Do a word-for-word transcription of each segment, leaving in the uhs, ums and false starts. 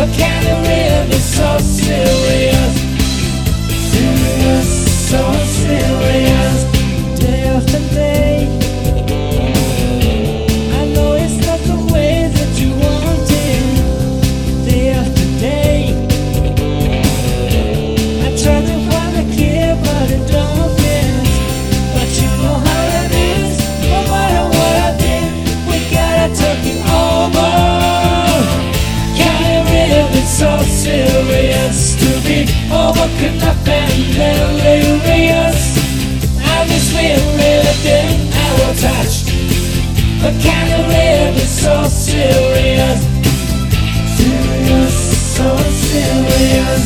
can it really be so serious? Serious, so serious. Day after day, I know it's not the way that you want it. Day after day, I try to find a cure, but it don't fit. But you know how it is. No matter what I did, we gotta talk it over. Can it really be so serious to be overcome up and delirious? I miss we really didn't ever touch. But can it really be so serious? Serious, so serious.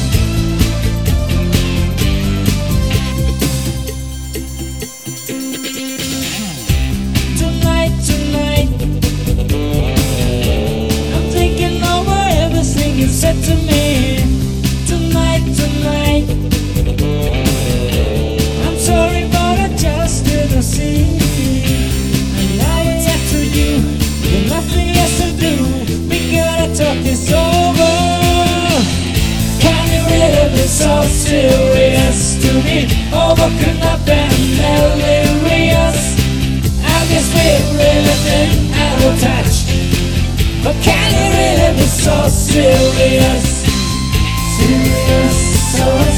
Tonight, tonight, I'm thinking over everything you said to me. Tonight, tonight, I'm sorry but I just didn't see. And now it's up to you, there's nothing else to do. We gotta talk this over. Can it really be so serious to be overcome up and delirious? I guess we really didn't ever touch. But can it really be so serious? Serious, so